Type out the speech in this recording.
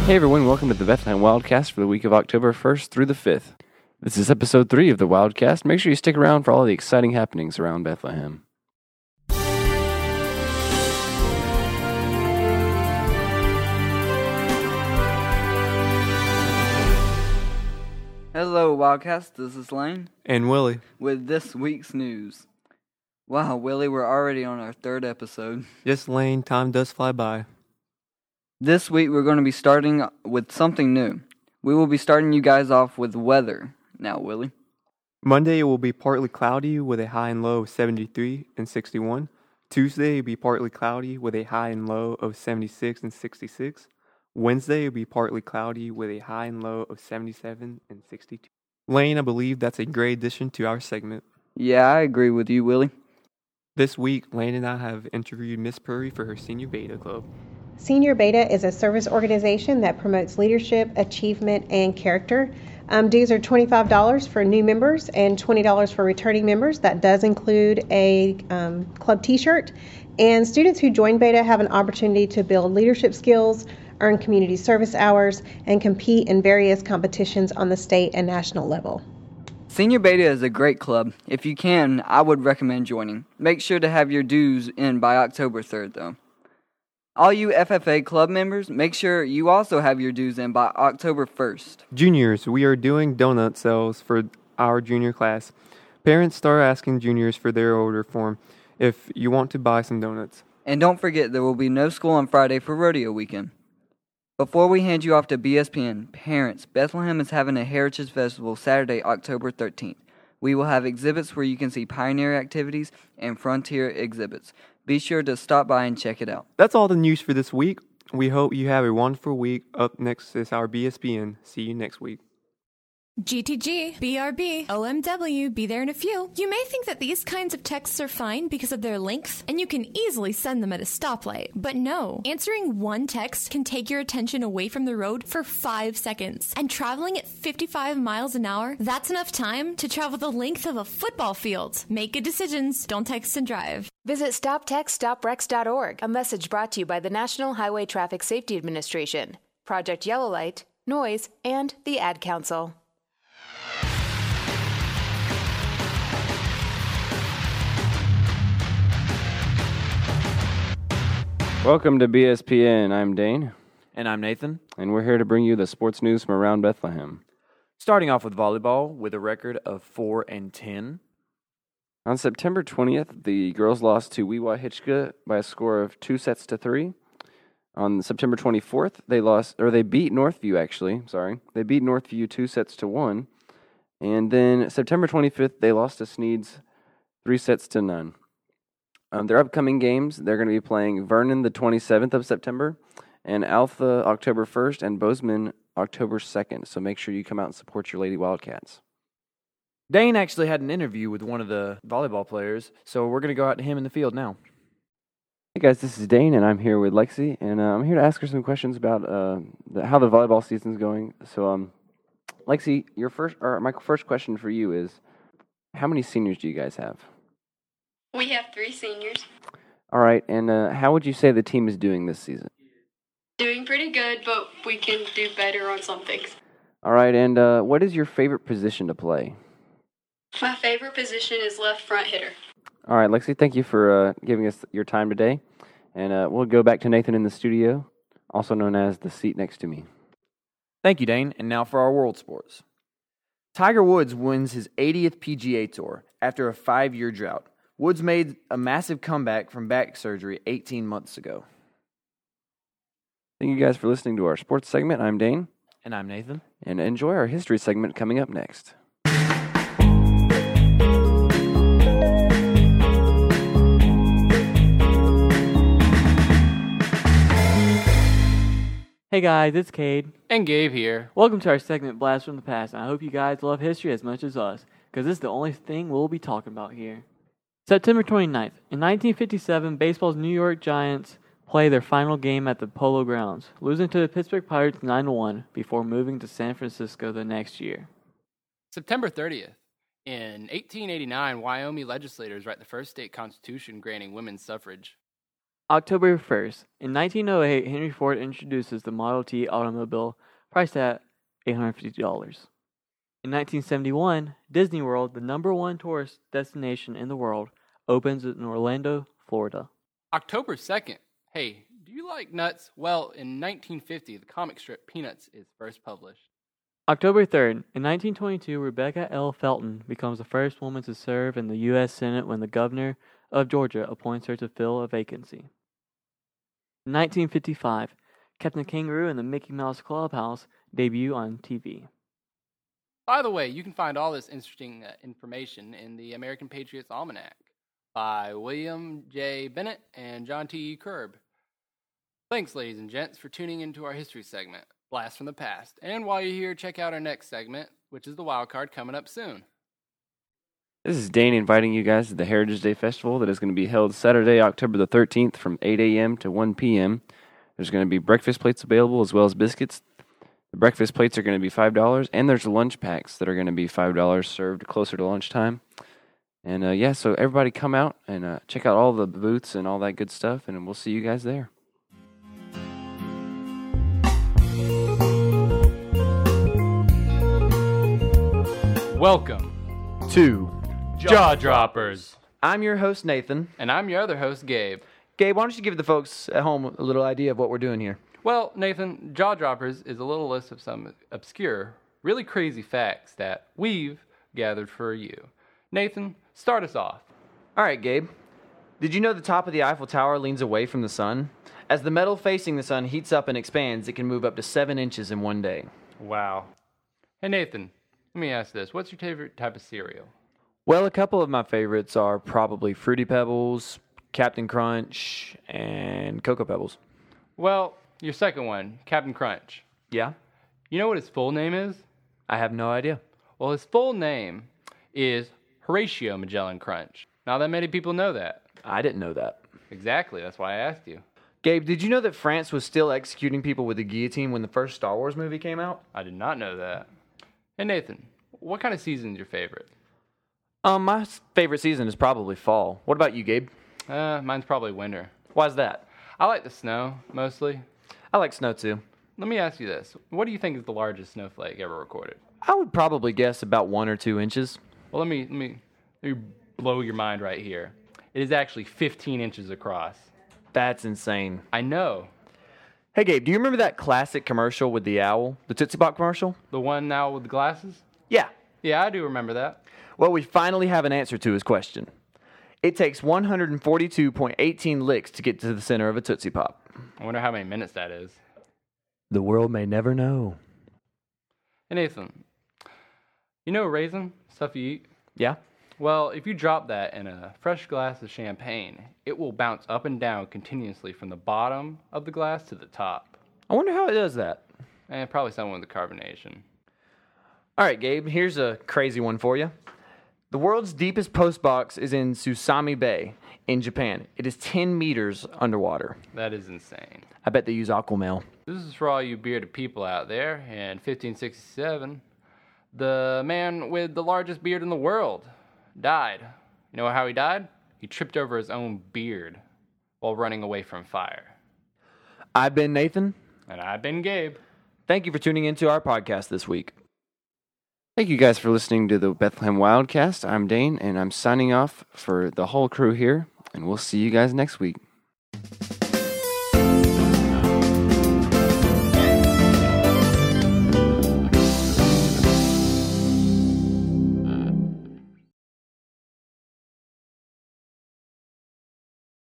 Hey everyone, welcome to the Bethlehem Wildcast for the week of October 1st through the 5th. This is episode 3 of the Wildcast. Make sure you stick around for all the exciting happenings around Bethlehem. Hello, Wildcast. This is Lane And Willie. with this week's news. Wow, Willie, we're already on our third episode. Yes, Lane, time does fly by. This week, we're going to be starting with something new. We will be starting you guys off with weather. Now, Willie. Monday it will be partly cloudy with a high and low of 73 and 61. Tuesday it will be partly cloudy with a high and low of 76 and 66. Wednesday it will be partly cloudy with a high and low of 77 and 62. Lane, I believe that's a great addition to our segment. Yeah, I agree with you, Willie. This week, Lane and I have interviewed Miss Purry for her Senior Beta Club. Senior Beta is a service organization that promotes leadership, achievement, and character. Dues are $25 for new members and $20 for returning members. That does include a club t-shirt. And students who join Beta have an opportunity to build leadership skills, earn community service hours, and compete in various competitions on the state and national level. Senior Beta is a great club. If you can, I would recommend joining. Make sure to have your dues in by October 3rd, though. All you FFA club members, make sure you also have your dues in by October 1st. Juniors, we are doing donut sales for our junior class. Parents start asking juniors for their order form if you want to buy some donuts. And don't forget, there will be no school on Friday for rodeo weekend. Before we hand you off to BSPN, parents, Bethlehem is having a Heritage Festival Saturday, October 13th. We will have exhibits where you can see pioneer activities and frontier exhibits. Be sure to stop by and check it out. That's all the news for this week. We hope you have a wonderful week. Up next is our BSPN. See you next week. GTG, BRB, OMW, be there in a few. You may think that these kinds of texts are fine because of their length, and you can easily send them at a stoplight. But no, answering one text can take your attention away from the road for 5 seconds. And traveling at 55 miles an hour, that's enough time to travel the length of a football field. Make good decisions, don't text and drive. Visit StopTextStopWrecks.org, a message brought to you by the National Highway Traffic Safety Administration, Project Yellow Light, Noise, and the Ad Council. Welcome to BSPN. I'm Dane, And I'm Nathan. and we're here to bring you the sports news from around Bethlehem. Starting off with volleyball with a record of 4-10. On September 20th, the girls lost to Weewa Hitchka by a score of 2-3. On September 24th, they beat Northview They beat Northview 2-1. And then September 25th, they lost to Sneads 3-0. Their upcoming games, they're going to be playing Vernon the 27th of September, and Alpha October 1st, and Bozeman October 2nd. So make sure you come out and support your Lady Wildcats. Dane actually had an interview with one of the volleyball players, so we're going to go out to him in the field now. Hey guys, this is Dane, and I'm here with Lexi, and I'm here to ask her some questions about how the volleyball season's going. So, Lexi, my first question for you is, how many seniors do you guys have? We have 3 seniors. All right, and how would you say the team is doing this season? Doing pretty good, but we can do better on some things. All right, and what is your favorite position to play? My favorite position is left front hitter. All right, Lexi, thank you for giving us your time today. And we'll go back to Nathan in the studio, also known as the seat next to me. Thank you, Dane. And now for our world sports. Tiger Woods wins his 80th PGA Tour after a 5-year drought. Woods made a massive comeback from back surgery 18 months ago. Thank you guys for listening to our sports segment. I'm Dane. And I'm Nathan. And enjoy our history segment coming up next. Hey guys, it's Cade. And Gabe here. Welcome to our segment Blast from the Past, and I hope you guys love history as much as us, because this is the only thing we'll be talking about here. September 29th. In 1957, baseball's New York Giants play their final game at the Polo Grounds, losing to the Pittsburgh Pirates 9-1 before moving to San Francisco the next year. September 30th. In 1889, Wyoming legislators write the first state constitution granting women's suffrage. October 1st, in 1908, Henry Ford introduces the Model T automobile priced at $850. In 1971, Disney World, the #1 tourist destination in the world, opens in Orlando, Florida. October 2nd. Hey, do you like nuts? Well, in 1950, the comic strip Peanuts is first published. October 3rd, in 1922, Rebecca L. Felton becomes the first woman to serve in the U.S. Senate when the governor of Georgia appoints her to fill a vacancy. In 1955, Captain Kangaroo and the Mickey Mouse Clubhouse debut on TV. By the way, you can find all this interesting information in the American Patriots Almanac by William J. Bennett and John T. Kerb. Thanks, ladies and gents, for tuning into our history segment, Blast from the Past. And while you're here, check out our next segment, which is the Wild Card, coming up soon. This is Dane inviting you guys to the Heritage Day Festival that is going to be held Saturday, October the 13th from 8 a.m. to 1 p.m. There's going to be breakfast plates available as well as biscuits. The breakfast plates are going to be $5, and there's lunch packs that are going to be $5 served closer to lunchtime. And so everybody come out and check out all the booths and all that good stuff, and we'll see you guys there. Welcome to Jaw Droppers. I'm your host, Nathan. And I'm your other host, Gabe. Gabe, why don't you give the folks at home a little idea of what we're doing here? Well, Nathan, Jaw Droppers is a little list of some obscure, really crazy facts that we've gathered for you. Nathan, start us off. All right, Gabe. Did you know the top of the Eiffel Tower leans away from the sun? As the metal facing the sun heats up and expands, it can move up to 7 inches in one day. Wow. Hey, Nathan, let me ask this. What's your favorite type of cereal? Well, a couple of my favorites are probably Fruity Pebbles, Captain Crunch, and Cocoa Pebbles. Well, your second one, Captain Crunch. Yeah? You know what his full name is? I have no idea. Well, his full name is Horatio Magellan Crunch. Not that many people know that. I didn't know that. Exactly, that's why I asked you. Gabe, did you know that France was still executing people with the guillotine when the first Star Wars movie came out? I did not know that. Hey, Nathan, what kind of season is your favorite? My favorite season is probably fall. What about you, Gabe? Mine's probably winter. Why's that? I like the snow, mostly. I like snow, too. Let me ask you this. What do you think is the largest snowflake ever recorded? I would probably guess about 1 or 2 inches. Well, let me blow your mind right here. It is actually 15 inches across. That's insane. I know. Hey, Gabe, do you remember that classic commercial with the owl? The Tootsie Pop commercial? The one now with the glasses? Yeah. Yeah, I do remember that. Well, we finally have an answer to his question. It takes 142.18 licks to get to the center of a Tootsie Pop. I wonder how many minutes that is. The world may never know. Hey, Nathan, you know raisin, stuff you eat? Yeah? Well, if you drop that in a fresh glass of champagne, it will bounce up and down continuously from the bottom of the glass to the top. I wonder how it does that. Probably something with the carbonation. All right, Gabe, here's a crazy one for you. The world's deepest post box is in Susami Bay in Japan. It is 10 meters underwater. That is insane. I bet they use Aquamail. This is for all you bearded people out there. In 1567, the man with the largest beard in the world died. You know how he died? He tripped over his own beard while running away from fire. I've been Nathan. And I've been Gabe. Thank you for tuning into our podcast this week. Thank you guys for listening to the Bethlehem Wildcast. I'm Dane, and I'm signing off for the whole crew here, and we'll see you guys next week.